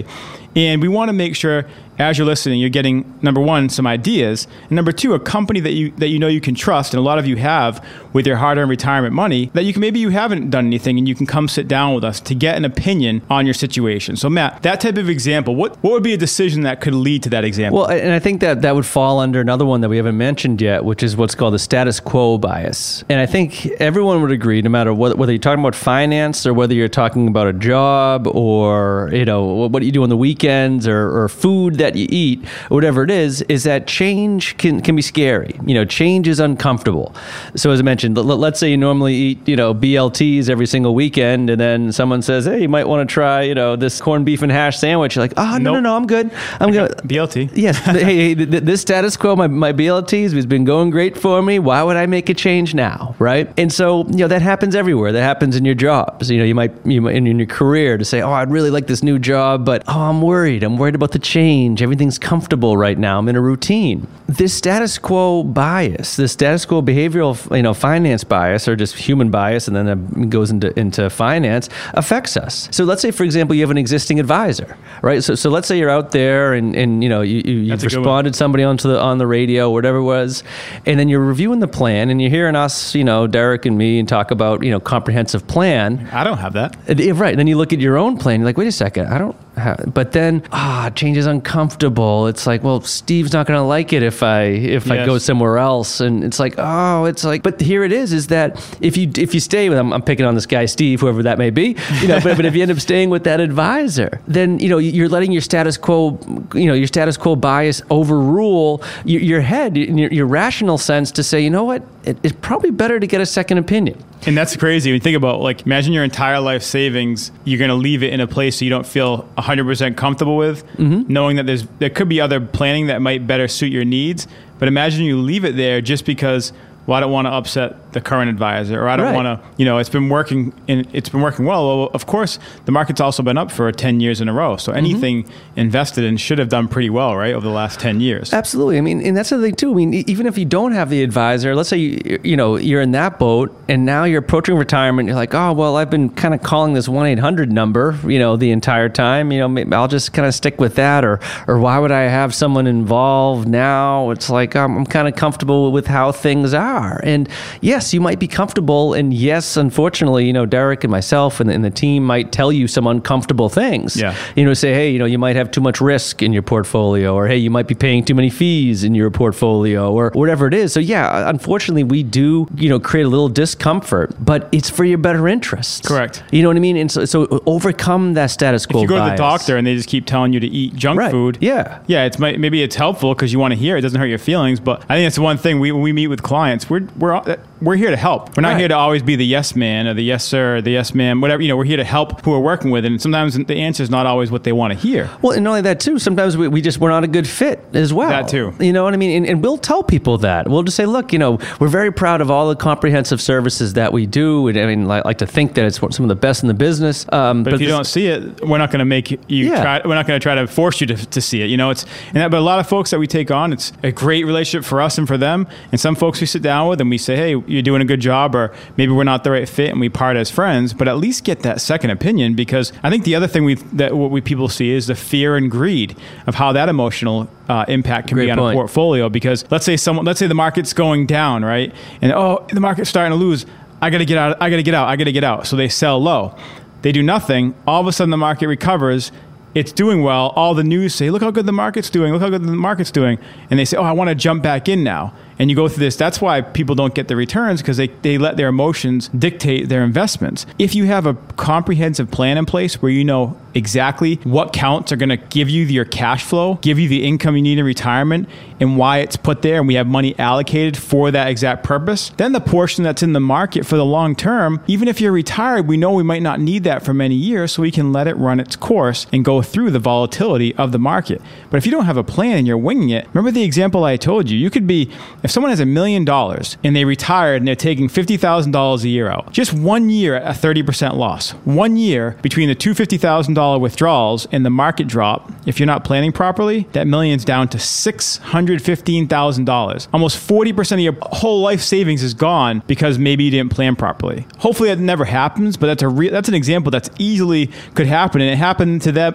And we want to make sure as you're listening, you're getting, number one, some ideas, and number two, a company that you that you know you can trust, and a lot of you have with your hard-earned retirement money, that you can maybe you haven't done anything, and you can come sit down with us to get an opinion on your situation. So Matt, that type of example, what what would be a decision that could lead to that example? Well, and I think that that would fall under another one that we haven't mentioned yet, which is what's called the status quo bias. And I think everyone would agree, no matter what, whether you're talking about finance or whether you're talking about a job or, you know, what you do on the weekends or, or food that you eat, or whatever it is, is that change can, can be scary. You know, change is uncomfortable. So as I mentioned, let, let's say you normally eat, you know, B L Ts every single weekend, and then someone says, hey, you might want to try, you know, this corned beef and hash sandwich. You're like, oh, no, nope. no, no, I'm good. I'm good. B L T. Yes. hey, hey, this status quo, my, my B L Ts has been going great for me. Why would I make a change now, right? And so, you know, that happens everywhere. That happens in your jobs. You know, you might, you might in your career to say, oh, I'd really like this new job, but oh, I'm worried. I'm worried about the change. Everything's comfortable right now. I'm in a routine. This status quo bias, this status quo behavioral, you know, finance bias, or just human bias, and then it goes into into finance, affects us. So let's say, for example, you have an existing advisor, right? So so let's say you're out there and, and you know you, you you've responded somebody onto the on the radio, whatever it was, and then you're reviewing the plan, and you're hearing us, you know, Derek and me, and talk about, you know, comprehensive plan. I don't have that. Right. And then you look at your own plan. You're like, wait a second, I don't. Have, but then ah, change is uncomfortable. It's like, well, Steve's not going to like it if I if yes. I go somewhere else, and it's like, oh, it's like. But here it is: is that if you if you stay with, I'm, I'm picking on this guy Steve, whoever that may be, you know. but but if you end up staying with that advisor, then you know you're letting your status quo, you know, your status quo bias overrule your, your head, your, your rational sense to say, you know what, it, it's probably better to get a second opinion. And that's crazy. When you think about, like, imagine your entire life savings, you're going to leave it in a place so you don't feel one hundred percent comfortable with, mm-hmm. knowing that there's there could be other planning that might better suit your needs. But imagine you leave it there just because, well, I don't want to upset the current advisor, or I don't right. want to, you know, it's been working and it's been working well. Well, of course, the market's also been up for ten years in a row. So anything mm-hmm. invested in should have done pretty well, right, over the last ten years. Absolutely. I mean, and that's the thing too. I mean, even if you don't have the advisor, let's say, you, you know, you're in that boat and now you're approaching retirement. You're like, oh, well, I've been kind of calling this one eight hundred number, you know, the entire time. You know, maybe I'll just kind of stick with that. Or, or why would I have someone involved now? It's like, um, I'm kind of comfortable with how things are. And yes, you might be comfortable, and yes, unfortunately, you know, Derek and myself and, and the team might tell you some uncomfortable things. Yeah. You know, say, hey, you know, you might have too much risk in your portfolio, or hey, you might be paying too many fees in your portfolio, or whatever it is. So yeah, unfortunately, we do, you know, create a little discomfort, but it's for your better interest. Correct. You know what I mean? And so, so overcome that status quo bias. If you go bias. to the doctor and they just keep telling you to eat junk right. food, yeah, yeah, it's maybe it's helpful because you want to hear it. It doesn't hurt your feelings, but I think that's the one thing we when we meet with clients, we're we're we're here to help. We're not right. here to always be the yes man or the yes sir or the yes ma'am, whatever. You know, we're here to help who we're working with, and sometimes the answer is not always what they want to hear. Well, and not only that too, sometimes we, we just we're not a good fit as well. That too. You know what I mean? And, and we'll tell people that. We'll just say, look, you know, we're very proud of all the comprehensive services that we do, and I mean, I like to think that it's some of the best in the business. Um, but, but if you this, don't see it, we're not going to make you yeah. try. We're not going to try to force you to, to see it. You know, it's and that, but a lot of folks that we take on, it's a great relationship for us and for them. And some folks we sit down with and we say, hey, you're doing a good job, or maybe we're not the right fit, and we part as friends. But at least get that second opinion, because I think the other thing we that what we people see is the fear and greed of how that emotional uh, impact can Great be on point. a portfolio. Because let's say someone, let's say the market's going down, right, and oh, the market's starting to lose. I got to get out. I got to get out. I got to get out. So they sell low. They do nothing. All of a sudden, the market recovers. It's doing well. All the news say, look how good the market's doing. Look how good the market's doing. And they say, oh, I want to jump back in now. And you go through this. That's why people don't get the returns, because they, they let their emotions dictate their investments. If you have a comprehensive plan in place where you know exactly what counts are going to give you your cash flow, give you the income you need in retirement, and why it's put there, and we have money allocated for that exact purpose, then the portion that's in the market for the long term, even if you're retired, we know we might not need that for many years, so we can let it run its course and go through the volatility of the market. But if you don't have a plan and you're winging it, remember the example I told you, you could be, if someone has a million dollars and they retired and they're taking fifty thousand dollars a year out, just one year at a thirty percent loss, one year between the two fifty thousand dollars withdrawals and the market drop, if you're not planning properly, that million's down to six hundred fifteen thousand dollars. Almost forty percent of your whole life savings is gone because maybe you didn't plan properly. Hopefully that never happens, but that's a re- that's an example that's easily could happen, and it happened to that. To,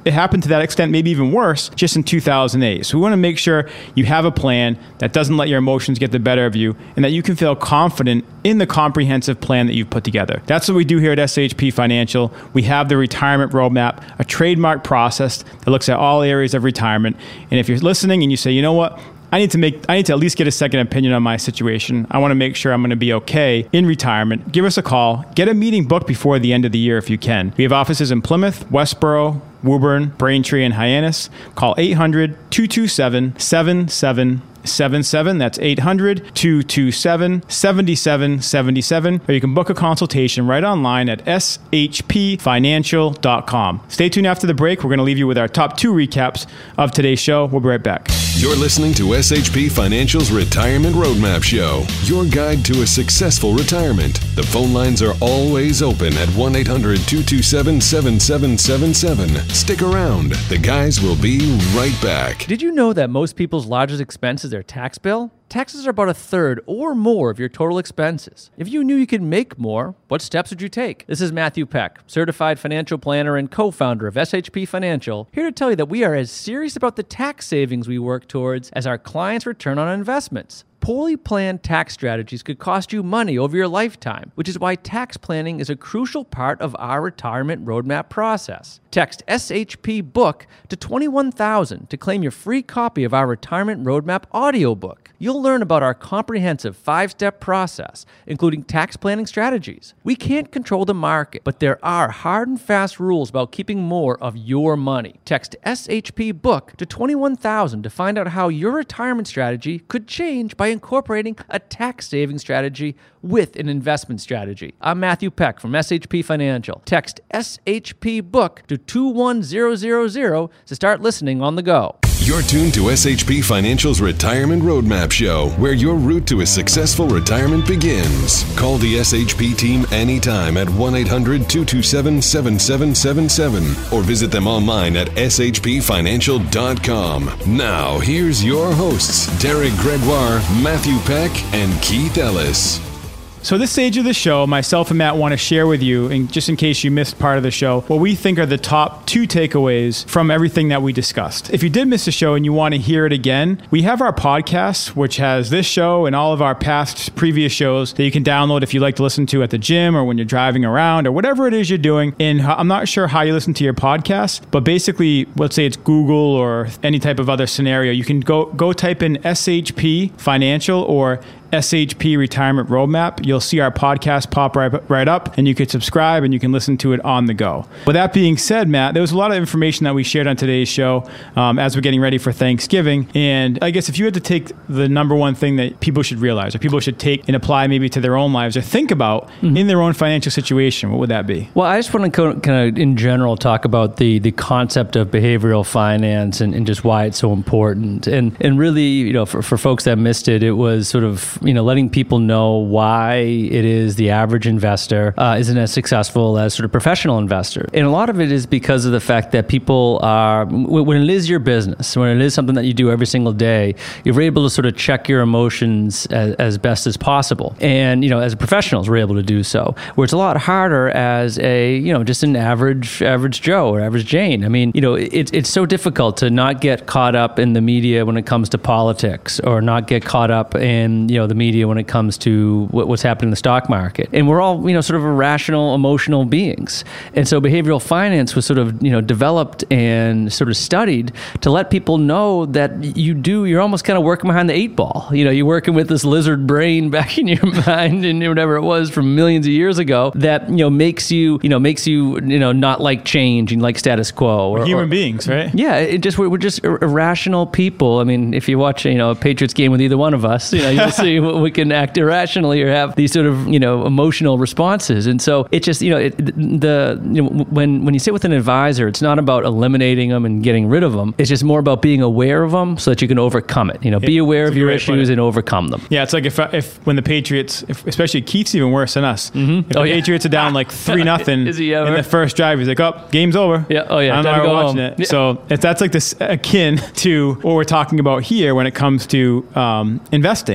it happened to that extent, maybe even worse, just in two thousand eight. So we want to make sure you have a plan that doesn't let your emotions get the better of you and that you can feel confident in the comprehensive plan that you've put together. That's what we do here at S H P Financial. We have the retirement roadmap, a trademark process that looks at all areas of retirement. And if you're listening and you say, you know what, I need to make, I need to at least get a second opinion on my situation. I want to make sure I'm going to be okay in retirement. Give us a call. Get a meeting booked before the end of the year if you can. We have offices in Plymouth, Westboro, Woburn, Braintree, and Hyannis. Call eight hundred, two two seven, seven seven seven seven. That's eight hundred, two two seven, seven seven seven seven. Or you can book a consultation right online at s h p financial dot com. Stay tuned after the break. We're going to leave you with our top two recaps of today's show. We'll be right back. You're listening to S H P Financial's Retirement Roadmap Show, your guide to a successful retirement. The phone lines are always open at one eight hundred, two two seven, seven seven seven seven. Stick around. The guys will be right back. Did you know that most people's largest expense is their tax bill? Taxes are about a third or more of your total expenses. If you knew you could make more, what steps would you take? This is Matthew Peck, certified financial planner and co-founder of S H P Financial, here to tell you that we are as serious about the tax savings we work towards as our clients' return on investments. Poorly planned tax strategies could cost you money over your lifetime, which is why tax planning is a crucial part of our retirement roadmap process. Text S H P book to twenty-one thousand to claim your free copy of our retirement roadmap audiobook. You'll learn about our comprehensive five-step process, including tax planning strategies. We can't control the market, but there are hard and fast rules about keeping more of your money. Text S H P book to twenty-one thousand to find out how your retirement strategy could change by incorporating a tax saving strategy with an investment strategy. I'm Matthew Peck from S H P Financial. Text S H P book to two one zero zero zero to start listening on the go. You're tuned to S H P Financial's Retirement Roadmap Show, where your route to a successful retirement begins. Call the S H P team anytime at one eight hundred, two two seven, seven seven seven seven or visit them online at s h p financial dot com. Now, here's your hosts, Derek Gregoire, Matthew Peck, and Keith Ellis. So this stage of the show, myself and Matt want to share with you, and just in case you missed part of the show, what we think are the top two takeaways from everything that we discussed. If you did miss the show and you want to hear it again, we have our podcast, which has this show and all of our past previous shows that you can download if you like to listen to at the gym or when you're driving around or whatever it is you're doing. And I'm not sure how you listen to your podcast, but basically, let's say it's Google or any type of other scenario, you can go go type in S H P Financial or S H P Retirement Roadmap. You'll see our podcast pop right, right up, and you can subscribe and you can listen to it on the go. With that being said, Matt, there was a lot of information that we shared on today's show um, as we're getting ready for Thanksgiving. And I guess if you had to take the number one thing that people should realize or people should take and apply maybe to their own lives or think about mm-hmm. in their own financial situation, what would that be? Well, I just want to kind of in general talk about the the concept of behavioral finance and, and just why it's so important. And and really, you know, for, for folks that missed it, it was sort of you know, letting people know why it is the average investor uh, isn't as successful as sort of professional investor. And a lot of it is because of the fact that people are, when it is your business, when it is something that you do every single day, you're able to sort of check your emotions as, as best as possible. And, you know, as professionals, we're able to do so. Where it's a lot harder as a, you know, just an average, average Joe or average Jane. I mean, you know, it, it's so difficult to not get caught up in the media when it comes to politics or not get caught up in, you know, the media when it comes to what's happening in the stock market. And we're all, you know, sort of irrational, emotional beings. And so behavioral finance was sort of, you know, developed and sort of studied to let people know that you do, you're almost kind of working behind the eight ball. You know, you're working with this lizard brain back in your mind and whatever it was from millions of years ago that, you know, makes you, you know, makes you, you know, not like change and like status quo. Or, we're human or, beings, right? Yeah, it just, we're, we're just irrational people. I mean, if you watch, you know, a Patriots game with either one of us, you know, you'll see we can act irrationally or have these sort of, you know, emotional responses. And so it just, you know, it, the, you know, when, when you sit with an advisor, it's not about eliminating them and getting rid of them. It's just more about being aware of them so that you can overcome it. You know, be aware of your issues and overcome them. Yeah, it's like if, if when the Patriots, if, especially Keith's even worse than us. Mm-hmm. If oh, the yeah. Patriots are down like three nothing in the first drive, he's like, oh, game's over. Yeah. Oh yeah. I'm not watching home. it. Yeah. So if that's like this akin to what we're talking about here when it comes to um, investing in behavioral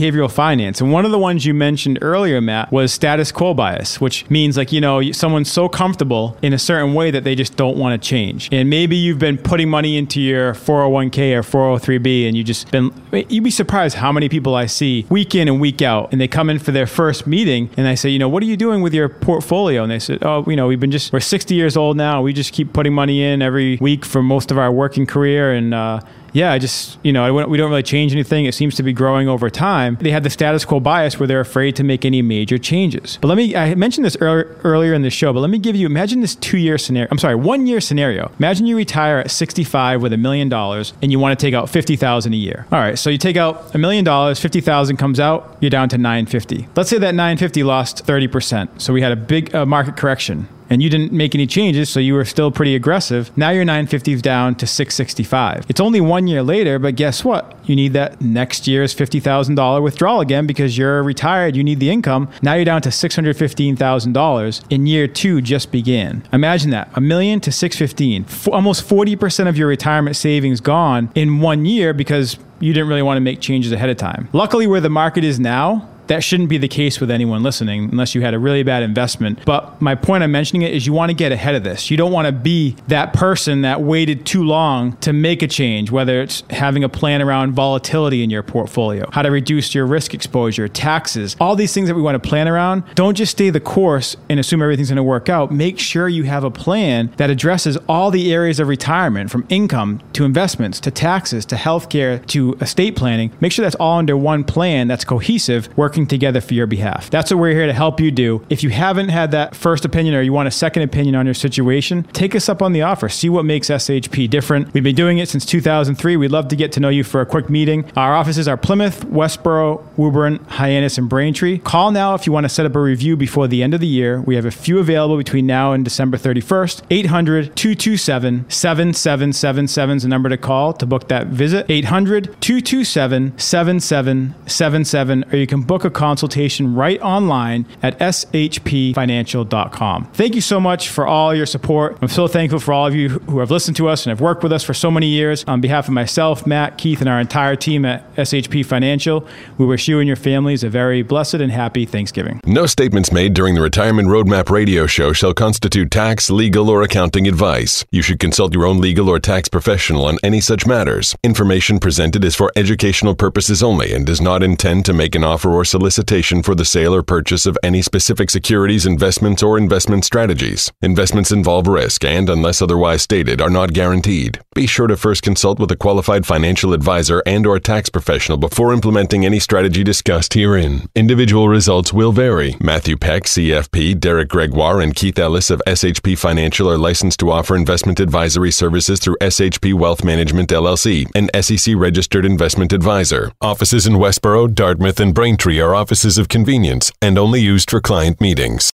behavioral finance. And one of the ones you mentioned earlier, Matt, was status quo bias, which means like, you know, someone's so comfortable in a certain way that they just don't want to change. And maybe you've been putting money into your four oh one k or four oh three b and you just been, you'd be surprised how many people I see week in and week out, and they come in for their first meeting and I say, you know, what are you doing with your portfolio? And they said, oh, you know, we've been just, we're sixty years old now. We just keep putting money in every week for most of our working career. And, uh, yeah, I just, you know, I we don't really change anything. It seems to be growing over time. They have the status quo bias where they're afraid to make any major changes. But let me, I mentioned this earlier, earlier in the show, but let me give you, imagine this two-year scenario. I'm sorry, one-year scenario. Imagine you retire at sixty-five with a million dollars and you want to take out fifty thousand dollars a year. All right, so you take out a million dollars, fifty thousand dollars comes out, you're down to nine hundred fifty thousand dollars. Let's say that nine hundred fifty thousand dollars lost thirty percent. So we had a big uh, market correction. And you didn't make any changes, so you were still pretty aggressive. Now your nine hundred fifty down to six hundred sixty-five. It's only one year later, but guess what? You need that next year's fifty thousand dollars withdrawal again because you're retired, you need the income. Now you're down to six hundred fifteen thousand dollars, and year two just began. Imagine that, a million to six hundred fifteen. F- almost forty percent of your retirement savings gone in one year because you didn't really want to make changes ahead of time. Luckily, where the market is now, that shouldn't be the case with anyone listening unless you had a really bad investment. But my point I'm mentioning it is you want to get ahead of this. You don't want to be that person that waited too long to make a change, whether it's having a plan around volatility in your portfolio, how to reduce your risk exposure, taxes, all these things that we want to plan around. Don't just stay the course and assume everything's going to work out. Make sure you have a plan that addresses all the areas of retirement, from income to investments to taxes to healthcare to estate planning. Make sure that's all under one plan that's cohesive, working together for your behalf. That's what we're here to help you do. If you haven't had that first opinion or you want a second opinion on your situation, take us up on the offer. See what makes S H P different. We've been doing it since two thousand three. We'd love to get to know you for a quick meeting. Our offices are Plymouth, Westboro, Woburn, Hyannis, and Braintree. Call now if you want to set up a review before the end of the year. We have a few available between now and December thirty-first. eight hundred, two two seven, seven seven seven seven is the number to call to book that visit. eight hundred, two two seven, seven seven seven seven, or you can book a consultation right online at s h p financial dot com. Thank you so much for all your support. I'm so thankful for all of you who have listened to us and have worked with us for so many years. On behalf of myself, Matt, Keith, and our entire team at S H P Financial, we wish you and your families a very blessed and happy Thanksgiving. No statements made during the Retirement Roadmap radio show shall constitute tax, legal, or accounting advice. You should consult your own legal or tax professional on any such matters. Information presented is for educational purposes only and does not intend to make an offer or solicitation for the sale or purchase of any specific securities, investments, or investment strategies. Investments involve risk and, unless otherwise stated, are not guaranteed. Be sure to first consult with a qualified financial advisor and or tax professional before implementing any strategy discussed herein. Individual results will vary. Matthew Peck, C F P, Derek Gregoire, and Keith Ellis of S H P Financial are licensed to offer investment advisory services through S H P Wealth Management, L L C, an S E C-registered investment advisor. Offices in Westboro, Dartmouth, and Braintree are offices of convenience and only used for client meetings.